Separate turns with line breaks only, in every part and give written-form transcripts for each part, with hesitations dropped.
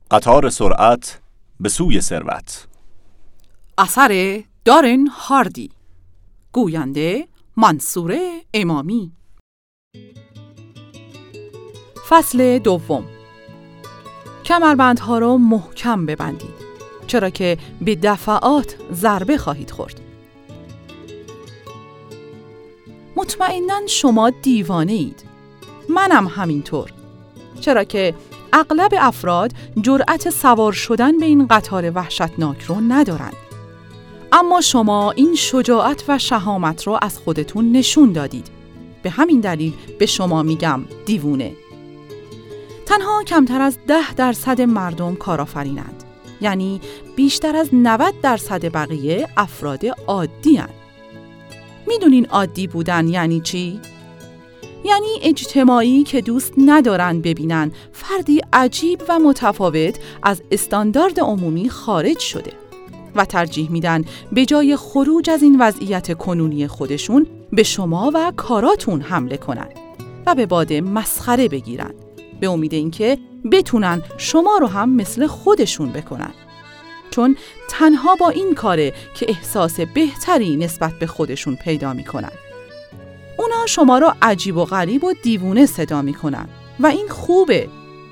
قطار سرعت به سوی ثروت.
اثر دارن هاردی. گوینده منصور امامی. فصل دوم. کمربندها را محکم ببندید، چرا که به دفعات ضربه خواهید خورد. مطمئناً شما دیوانه اید. منم همینطور، چرا که اغلب افراد جرأت سوار شدن به این قطار وحشتناک رو ندارند. اما شما این شجاعت و شهامت رو از خودتون نشون دادید. به همین دلیل به شما میگم دیوونه. تنها کمتر از 10% مردم کارآفرینند. یعنی بیشتر از 90% بقیه افراد عادی هستند. میدونین عادی بودن یعنی چی؟ یعنی اجتماعی که دوست ندارن ببینن فردی عجیب و متفاوت از استاندارد عمومی خارج شده و ترجیح میدن به جای خروج از این وضعیت کنونی خودشون به شما و کاراتون حمله کنن و به باد مسخره بگیرن، به امید اینکه بتونن شما رو هم مثل خودشون بکنن. چون تنها با این کاره که احساس بهتری نسبت به خودشون پیدا میکنن. اونا شما رو عجیب و غریب و دیوونه صدا میکنن و این خوبه.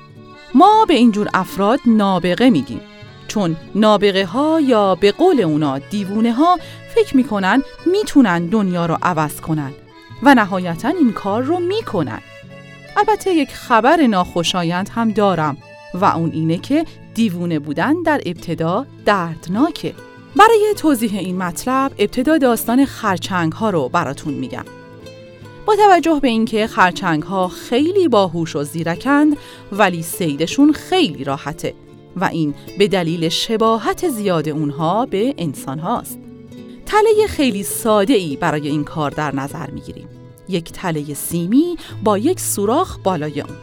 ما به اینجور افراد نابغه میگیم، چون نابغه ها یا به قول اونا دیوونه ها فکر میکنن میتونن دنیا رو عوض کنن و نهایتاً این کار رو میکنن. البته یک خبر ناخوشایند هم دارم و اون اینه که دیوونه بودن در ابتدا دردناکه. برای توضیح این مطلب ابتدا داستان خرچنگ ها رو براتون میگم. با توجه به اینکه خرچنگ ها خیلی باهوش و زیرکند ولی صیدشون خیلی راحته و این به دلیل شباهت زیاد اونها به انسان هاست. تله خیلی ساده ای برای این کار در نظر میگیریم. یک تله سیمی با یک سوراخ بالای اون.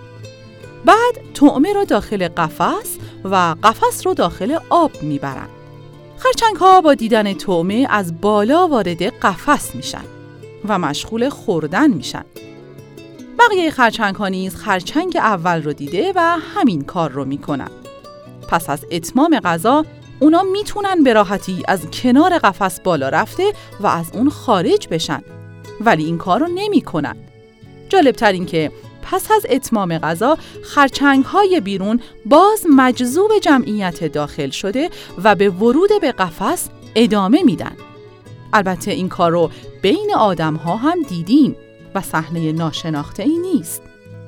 بعد طعمه رو داخل قفس و قفس رو داخل آب میبرن. خرچنگ ها با دیدن طعمه از بالا وارد قفس میشن و مشغول خوردن میشن. بقیه خرچنگ ها نیز خرچنگ اول رو دیده و همین کار رو میکنن. پس از اتمام غذا اونا میتونن به راحتی از کنار قفس بالا رفته و از اون خارج بشن، ولی این کار رو نمیکنن. جالبتر این که پس از اتمام غذا خرچنگ های بیرون باز مجذوب جمعیت داخل شده و به ورود به قفس ادامه میدن. البته این کار رو بین آدم ها هم دیدیم و صحنه ناشناخته ای نیست.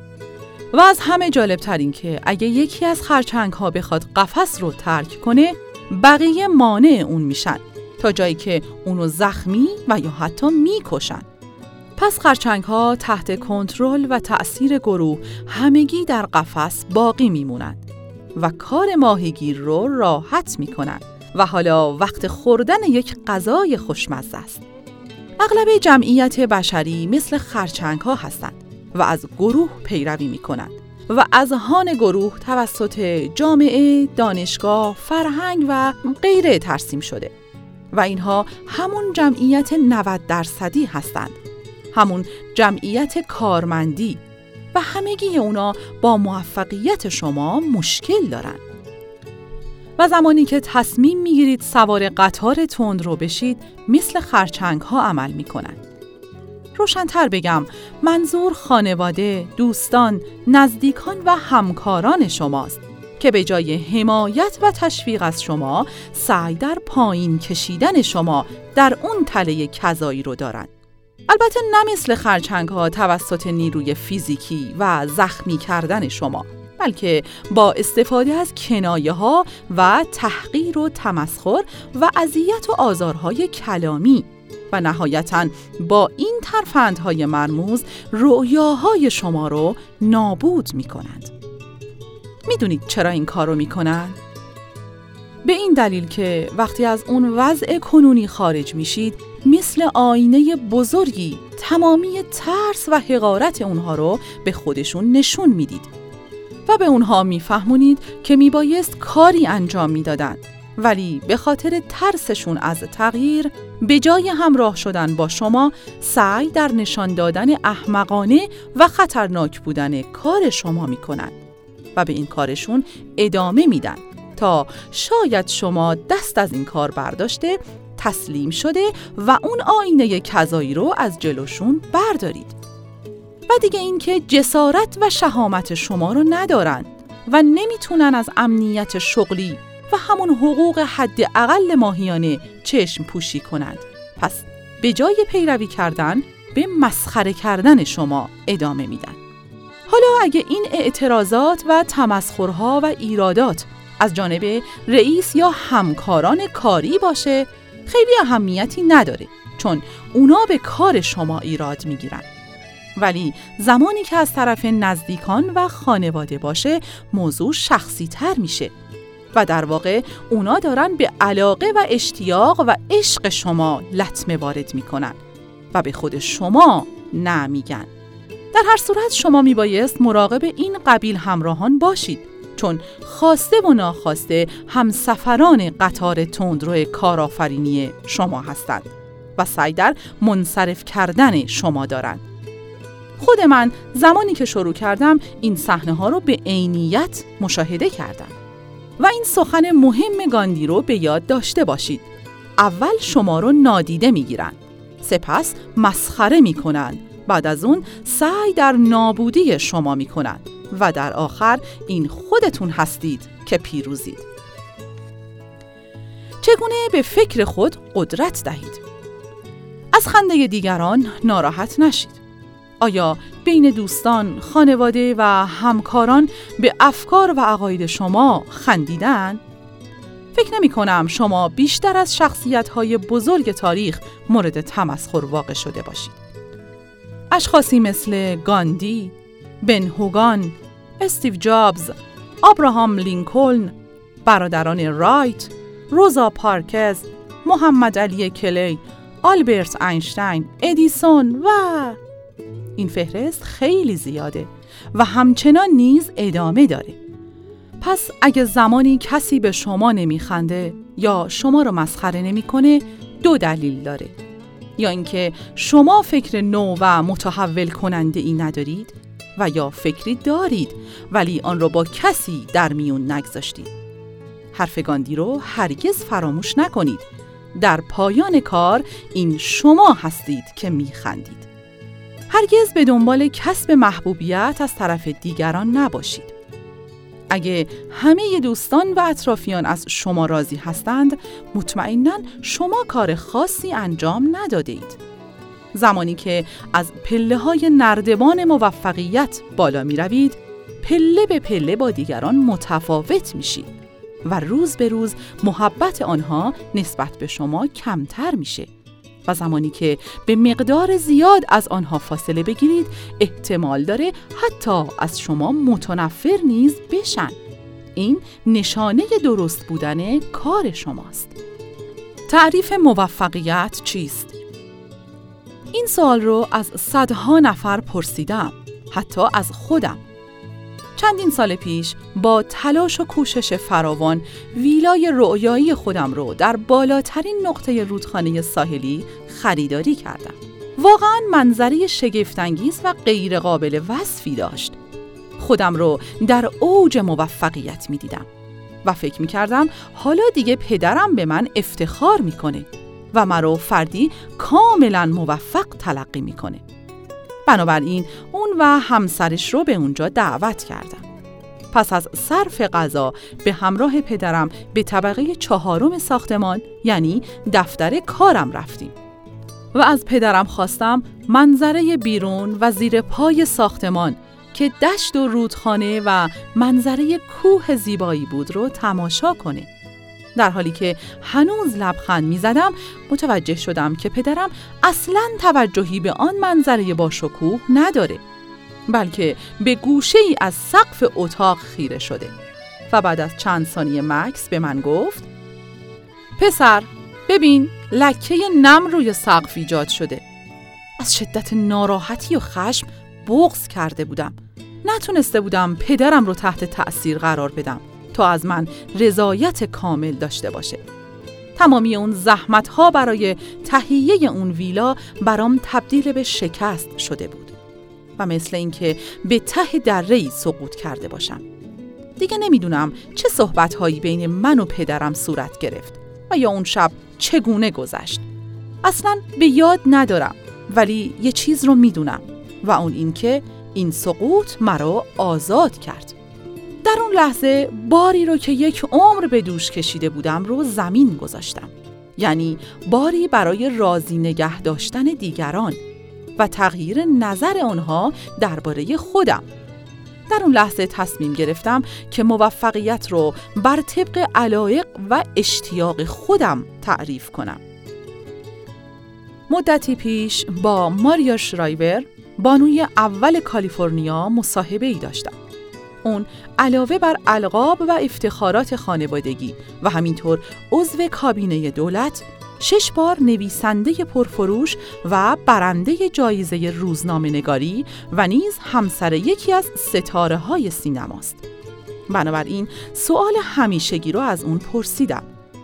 و از همه جالبتر این که اگه یکی از خرچنگ ها بخواد قفس رو ترک کنه، بقیه مانع اون میشن تا جایی که اونو زخمی و یا حتی میکشن. پس خرچنگ ها تحت کنترل و تأثیر گروه همگی در قفس باقی میمونند و کار ماهیگیر رو راحت میکنن و حالا وقت خوردن یک غذای خوشمزه است. اغلب جمعیت بشری مثل خرچنگ ها هستند و از گروه پیروی میکنند و اذهان گروه توسط جامعه، دانشگاه، فرهنگ و غیره ترسیم شده و اینها همون جمعیت 90% هستند، همون جمعیت کارمندی و همگی اونا با موفقیت شما مشکل دارن. و زمانی که تصمیم میگیرید سوار قطار تند رو بشید، مثل خرچنگ ها عمل میکنن. روشن‌تر بگم، منظور خانواده، دوستان، نزدیکان و همکاران شماست که به جای حمایت و تشویق از شما، سعی در پایین کشیدن شما در اون تله کذایی رو دارن. البته نه مثل خرچنگ ها توسط نیروی فیزیکی و زخمی کردن شما، بلکه با استفاده از کنایه ها و تحقیر و تمسخر و اذیت و آزارهای کلامی و نهایتاً با این ترفندهای مرموز رؤیاهای شما رو نابود می کنند. می دونید چرا این کار رو می کنند؟ به این دلیل که وقتی از اون وضع کنونی خارج میشید، مثل آینه بزرگی تمامی ترس و حقارت اونها رو به خودشون نشون میدید و به اونها میفهمونید که میبایست کاری انجام میدادن، ولی به خاطر ترسشون از تغییر به جای همراه شدن با شما سعی در نشان دادن احمقانه و خطرناک بودن کار شما میکنن و به این کارشون ادامه میدن تا شاید شما دست از این کار برداشته، تسلیم شده و اون آینه کذایی رو از جلوشون بردارید. و دیگه این که جسارت و شهامت شما رو ندارن و نمیتونن از امنیت شغلی و همون حقوق حداقل ماهیانه چشم پوشی کنند. پس به جای پیروی کردن به مسخره کردن شما ادامه میدن. حالا اگه این اعتراضات و تمسخرها و ایرادات از جانب رئیس یا همکاران کاری باشه، خیلی اهمیتی نداره، چون اونا به کار شما ایراد میگیرن. ولی زمانی که از طرف نزدیکان و خانواده باشه، موضوع شخصی تر میشه و در واقع اونا دارن به علاقه و اشتیاق و عشق شما لطمه وارد میکنن و به خود شما نه میگن. در هر صورت شما میبایست مراقب این قبیل همراهان باشید، چون خواسته و ناخواسته همسفران قطار تندرو کارآفرینی شما هستند و سعی در منصرف کردن شما دارند. خود من زمانی که شروع کردم این صحنه ها رو به عینیت مشاهده کردم و این سخن مهم گاندی رو به یاد داشته باشید. اول شما رو نادیده میگیرن، سپس مسخره میکنن، بعد از اون سعی در نابودی شما میکنن و در آخر این خودتون هستید که پیروزید. چگونه به فکر خود قدرت دهید؟ از خنده دیگران ناراحت نشید. آیا بین دوستان، خانواده و همکاران به افکار و عقاید شما خندیدن؟ فکر نمی کنم شما بیشتر از شخصیت‌های بزرگ تاریخ مورد تمسخر واقع شده باشید. اشخاصی مثل گاندی، بن هوگان، استیو جابز، آبراهام لینکلن، برادران رایت، روزا پارکز، محمد علی کلی، آلبرت اینشتین، ادیسون و این فهرست خیلی زیاده و همچنان نیز ادامه داره. پس اگه زمانی کسی به شما نمیخنده یا شما رو مسخره نمیکنه، دو دلیل داره: یا اینکه شما فکر نو و متحول کننده ای ندارید، و یا فکری دارید ولی آن رو با کسی در میون نگذاشتید. حرف گاندی رو هرگز فراموش نکنید. در پایان کار این شما هستید که میخندید. هرگز به دنبال کسب محبوبیت از طرف دیگران نباشید. اگه همه دوستان و اطرافیان از شما راضی هستند، مطمئناً شما کار خاصی انجام نداده اید. زمانی که از پله‌های نردبان موفقیت بالا می روید، پله به پله با دیگران متفاوت میشید و روز به روز محبت آنها نسبت به شما کمتر میشه و زمانی که به مقدار زیاد از آنها فاصله بگیرید، احتمال داره حتی از شما متنفر نیز بشن. این نشانه درست بودن کار شماست. تعریف موفقیت چیست؟ این سوال رو از صدها نفر پرسیدم، حتی از خودم. چندین سال پیش با تلاش و کوشش فراوان ویلای رؤیایی خودم رو در بالاترین نقطه رودخانه ساحلی خریداری کردم. واقعاً منظره شگفت‌انگیز و غیر قابل وصفی داشت. خودم رو در اوج موفقیت می دیدم و فکر می کردم حالا دیگه پدرم به من افتخار می کنه و مرا فردی کاملاً موفق تلقی می کنه. بنابراین اون و همسرش رو به اونجا دعوت کردم. پس از صرف غذا به همراه پدرم به طبقه 4 ساختمان، یعنی دفتر کارم، رفتیم و از پدرم خواستم منظره بیرون و زیر پای ساختمان که دشت و رودخانه و منظره کوه زیبایی بود رو تماشا کنه. در حالی که هنوز لبخند می‌زدم، متوجه شدم که پدرم اصلاً توجهی به آن منظره با شکوه نداره، بلکه به گوشه‌ای از سقف اتاق خیره شده و بعد از چند ثانیه مکث به من گفت: پسر، ببین، لکه نم روی سقف ایجاد شده. از شدت ناراحتی و خشم بغض کرده بودم. نتونسته بودم پدرم رو تحت تأثیر قرار بدم تا از من رضایت کامل داشته باشه. تمامی اون زحمت‌ها برای تهیه اون ویلا برام تبدیل به شکست شده بود و مثل اینکه به ته دره‌ای سقوط کرده باشم. دیگه نمیدونم چه صحبت‌هایی بین من و پدرم صورت گرفت و یا اون شب چگونه گذشت. اصلاً به یاد ندارم، ولی یه چیز رو میدونم و اون این که این سقوط مرا آزاد کرد. در اون لحظه باری رو که یک عمر به دوش کشیده بودم رو زمین گذاشتم. یعنی باری برای راضی نگه داشتن دیگران و تغییر نظر آنها درباره خودم. در اون لحظه تصمیم گرفتم که موفقیت رو بر طبق علایق و اشتیاق خودم تعریف کنم. مدتی پیش با ماریا شرایور، بانوی اول کالیفرنیا، مصاحبه‌ای داشتم. اون علاوه بر القاب و افتخارات خانوادگی و همینطور عضو کابینه دولت، 6 بار نویسنده پرفروش و برنده جایزه روزنامه‌نگاری و نیز همسر یکی از ستاره‌های سینماست. بنابراین سوال همیشگی رو از اون پرسیدم: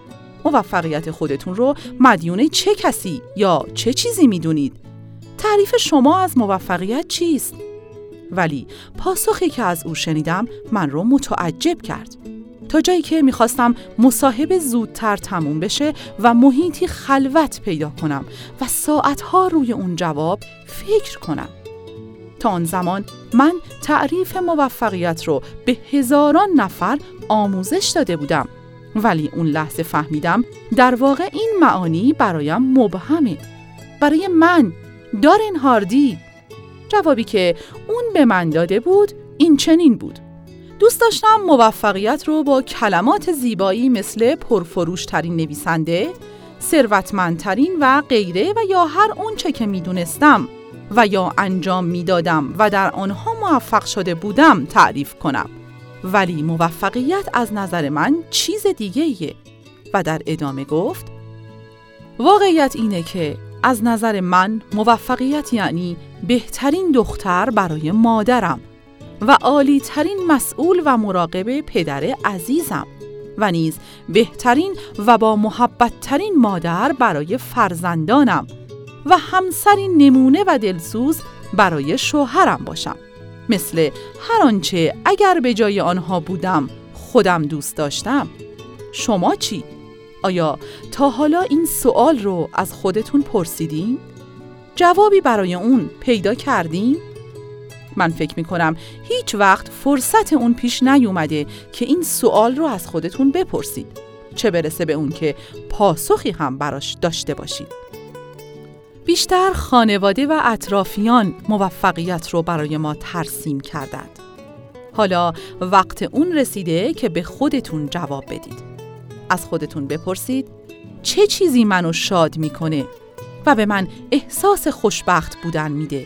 موفقیت خودتون رو مدیون چه کسی یا چه چیزی میدونید؟ تعریف شما از موفقیت چیست؟ ولی پاسخی که از او شنیدم من رو متعجب کرد. تا جایی که میخواستم مصاحبه زودتر تموم بشه و محیطی خلوت پیدا کنم و ساعتها روی اون جواب فکر کنم. تا آن زمان من تعریف موفقیت رو به هزاران نفر آموزش داده بودم، ولی اون لحظه فهمیدم در واقع این معانی برایم مبهمه. برای من، دارین هاردی. جوابی که اون به من داده بود این چنین بود: دوست داشتم موفقیت رو با کلمات زیبایی مثل پرفروش‌ترین نویسنده، ثروتمندترین و غیره و یا هر اونچه که میدونستم و یا انجام میدادم و در آنها موفق شده بودم تعریف کنم. ولی موفقیت از نظر من چیز دیگه‌ایه. و در ادامه گفت: واقعیت اینه که از نظر من موفقیت یعنی بهترین دختر برای مادرم و عالی‌ترین مسئول و مراقب پدر عزیزم و نیز بهترین و با محبت‌ترین مادر برای فرزندانم و همسری نمونه و دلسوز برای شوهرم باشم. مثل هر آنچه اگر به جای آنها بودم خودم دوست داشتم. شما چی؟ آیا تا حالا این سوال رو از خودتون پرسیدین؟ جوابی برای اون پیدا کردین؟ من فکر میکنم هیچ وقت فرصت اون پیش نیومده که این سوال رو از خودتون بپرسید، چه برسه به اون که پاسخی هم براش داشته باشید. بیشتر خانواده و اطرافیان موفقیت رو برای ما ترسیم کردند. حالا وقت اون رسیده که به خودتون جواب بدید. از خودتون بپرسید: چه چیزی منو شاد میکنه و به من احساس خوشبخت بودن میده؟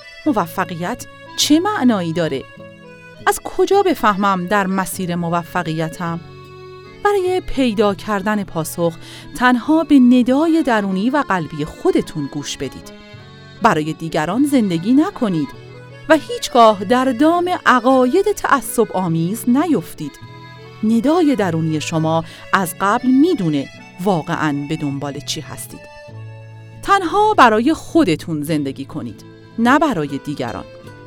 موفقیت چه معنایی داره؟ از کجا بفهمم در مسیر موفقیتم؟ برای پیدا کردن پاسخ تنها به ندای درونی و قلبی خودتون گوش بدید. برای دیگران زندگی نکنید و هیچگاه در دام عقاید تعصب آمیز نیفتید. ندای درونی شما از قبل میدونه واقعاً به دنبال چی هستید. تنها برای خودتون زندگی کنید، نه برای دیگران.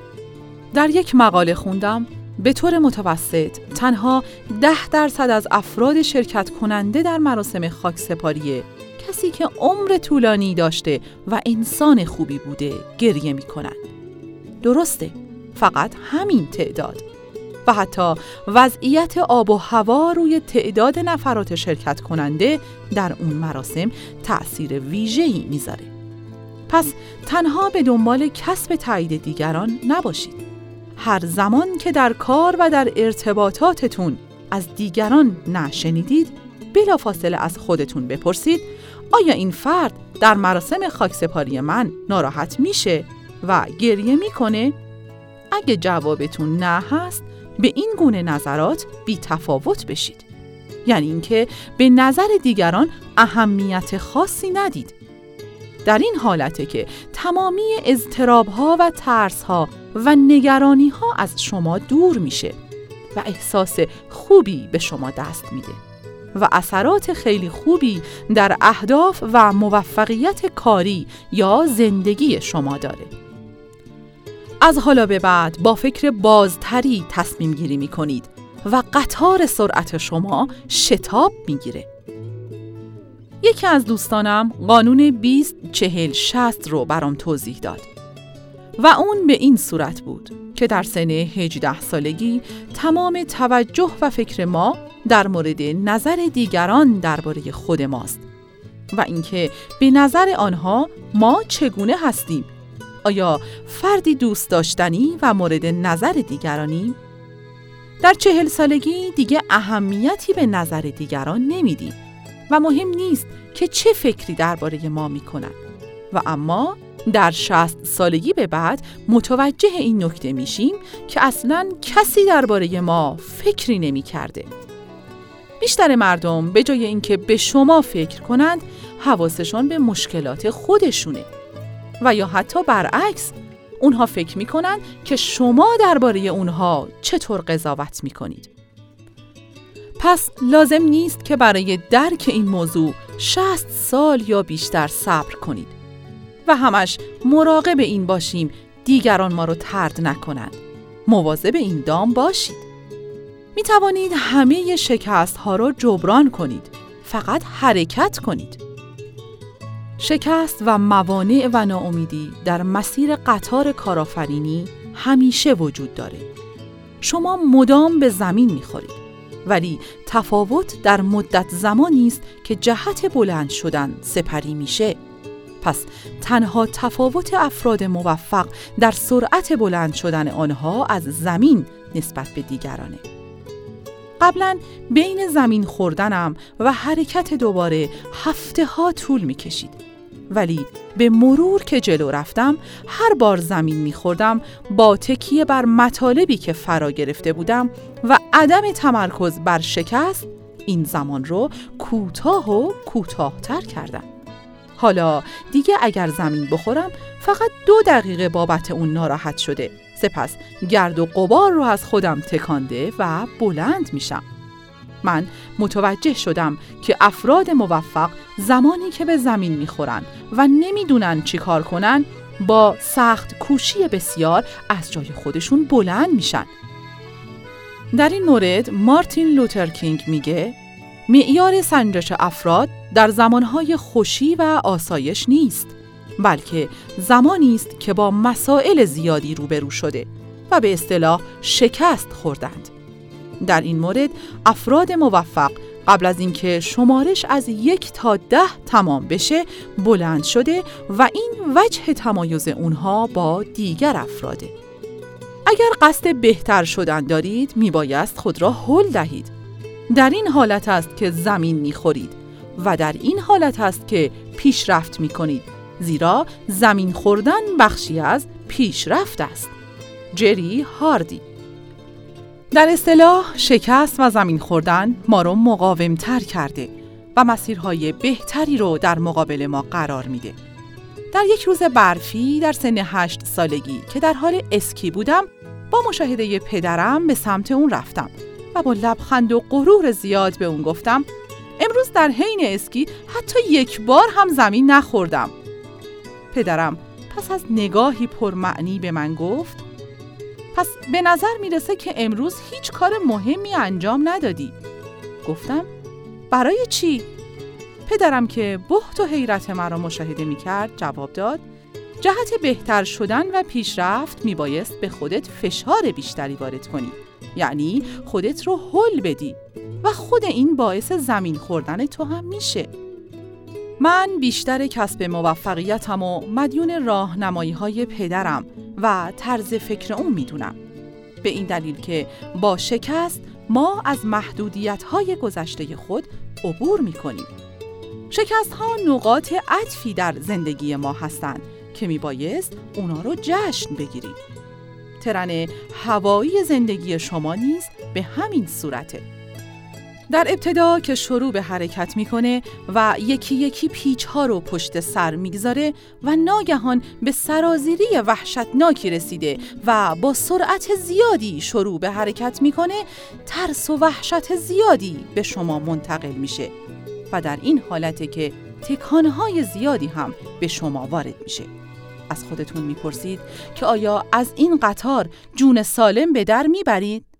در یک مقاله خوندم به طور متوسط تنها 10% از افراد شرکت کننده در مراسم خاکسپاری کسی که عمر طولانی داشته و انسان خوبی بوده گریه می کنند. درسته، فقط همین تعداد. و حتی وضعیت آب و هوا روی تعداد نفرات شرکت کننده در اون مراسم تأثیر ویژه‌ای میذاره. پس تنها به دنبال کسب تایید دیگران نباشید. هر زمان که در کار و در ارتباطاتتون از دیگران نشنیدید، بلافاصله از خودتون بپرسید: آیا این فرد در مراسم خاکسپاری من ناراحت میشه و گریه میکنه؟ اگه جوابتون نه هست، به این گونه نظرات بی تفاوت بشید. یعنی اینکه به نظر دیگران اهمیت خاصی ندید. در این حالته که تمامی اضطراب‌ها و ترس‌ها و نگرانی‌ها از شما دور میشه و احساس خوبی به شما دست میده و اثرات خیلی خوبی در اهداف و موفقیت کاری یا زندگی شما داره. از حالا به بعد با فکر بازتری تصمیم گیری می کنید و قطار سرعت شما شتاب میگیره. یکی از دوستانم قانون 20-40-60 رو برام توضیح داد و اون به این صورت بود که در سن 18 سالگی تمام توجه و فکر ما در مورد نظر دیگران درباره خود ماست و اینکه به نظر آنها ما چگونه هستیم. آیا فردی دوست داشتنی و مورد نظر دیگرانیم؟ در 40 سالگی دیگه اهمیتی به نظر دیگران نمیدیم و مهم نیست که چه فکری درباره ما میکنن و اما در 60 سالگی به بعد متوجه این نکته میشیم که اصلاً کسی درباره ما فکری نمیکرده. بیشتر مردم به جای اینکه به شما فکر کنند حواسشون به مشکلات خودشونه و یا حتی برعکس اونها فکر میکنن که شما درباره اونها چطور قضاوت میکنید. پس لازم نیست که برای درک این موضوع 60 سال یا بیشتر صبر کنید و همش مراقب این باشیم دیگران ما رو طرد نکنند. مواظب این دام باشید. می توانید همه شکست ها رو جبران کنید. فقط حرکت کنید. شکست و موانع و ناامیدی در مسیر قطار کارآفرینی همیشه وجود داره. شما مدام به زمین می‌خورید. ولی تفاوت در مدت زمانی است که جهت بلند شدن سپری میشه. پس تنها تفاوت افراد موفق در سرعت بلند شدن آنها از زمین نسبت به دیگرانه. قبلا بین زمین خوردنم و حرکت دوباره هفته‌ها طول می‌کشید. ولی به مرور که جلو رفتم هر بار زمین می‌خوردم با تکیه بر مطالبی که فرا گرفته بودم و عدم تمرکز بر شکست این زمان رو کوتاه و کوتاه‌تر کردم. حالا دیگه اگر زمین بخورم فقط 2 دقیقه بابت اون ناراحت شده. سپس گرد و غبار رو از خودم تکانده و بلند میشم. من متوجه شدم که افراد موفق زمانی که به زمین میخورن و نمیدونن چی کار کنن با سخت کوشی بسیار از جای خودشون بلند میشن. در این مورد مارتین لوتر کینگ میگه معیار سنجش افراد در زمانهای خوشی و آسایش نیست، بلکه زمانی است که با مسائل زیادی روبرو شده و به اصطلاح شکست خوردند. در این مورد افراد موفق قبل از اینکه شمارش از 1 تا 10 تمام بشه بلند شده و این وجه تمایز اونها با دیگر افراده. اگر قصد بهتر شدن دارید میبایست خود را هل دهید. در این حالت است که زمین میخورید و در این حالت است که پیشرفت میکنید، زیرا زمین خوردن بخشی از پیشرفت است. جری هاردی. در اصطلاح شکست و زمین خوردن ما رو مقاوم‌تر کرده و مسیرهای بهتری رو در مقابل ما قرار میده. در یک روز برفی در سن 8 سالگی که در حال اسکی بودم با مشاهده پدرم به سمت اون رفتم و با لبخند و غرور زیاد به اون گفتم امروز در حین اسکی حتی 1 بار هم زمین نخوردم. پدرم پس از نگاهی پرمعنی به من گفت پس به نظر میرسه که امروز هیچ کار مهمی انجام ندادی. گفتم برای چی؟ پدرم که بهت و حیرت مرا مشاهده میکرد جواب داد جهت بهتر شدن و پیشرفت میبایست به خودت فشار بیشتری وارد کنی، یعنی خودت رو هل بدی و خود این باعث زمین خوردن تو هم میشه. من بیشتر کسب موفقیتم و مدیون راهنمایی‌های پدرم و طرز فکر اون میدونم. به این دلیل که با شکست ما از محدودیت‌های گذشته خود عبور میکنیم. شکست‌ها نقاط عطفی در زندگی ما هستند که میبایست اونا رو جشن بگیریم. ترن هوایی زندگی شما نیز به همین صورته. در ابتدا که شروع به حرکت میکنه و یکی یکی پیچ‌ها رو پشت سر میگذاره و ناگهان به سرازیری وحشتناکی رسیده و با سرعت زیادی شروع به حرکت میکنه، ترس و وحشت زیادی به شما منتقل میشه و در این حالته که تکانهای زیادی هم به شما وارد میشه. از خودتون میپرسید که آیا از این قطار جون سالم به در میبرید؟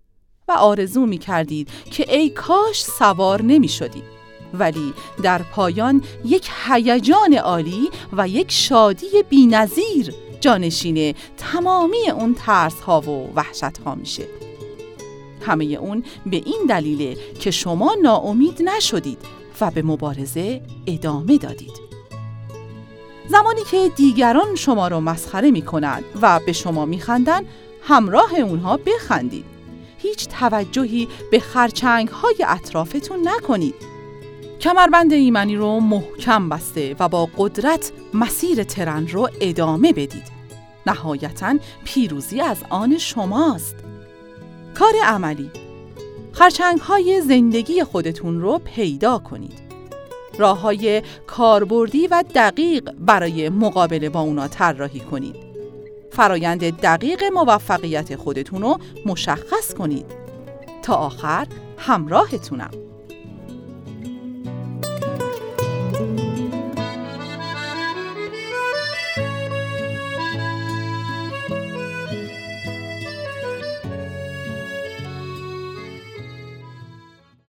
و آرزو می کردید که ای کاش سوار نمی شدید. ولی در پایان یک هیجان عالی و یک شادی بی‌نظیر جانشین تمامی اون ترس‌ها و وحشت‌ها میشه. همه اون به این دلیله که شما ناامید نشدید و به مبارزه ادامه دادید. زمانی که دیگران شما رو مسخره میکنند و به شما میخندن، همراه اونها بخندید. هیچ توجهی به خرچنگ‌های اطرافتون نکنید. کمربند ایمنی رو محکم بسته و با قدرت مسیر ترن رو ادامه بدید. نهایتاً پیروزی از آن شماست. کار عملی: خرچنگ‌های زندگی خودتون رو پیدا کنید. راه‌های کاربردی و دقیق برای مقابله با اونا طراحی کنید. فرایند دقیق موفقیت خودتون رو مشخص کنید. تا آخر همراهتونم.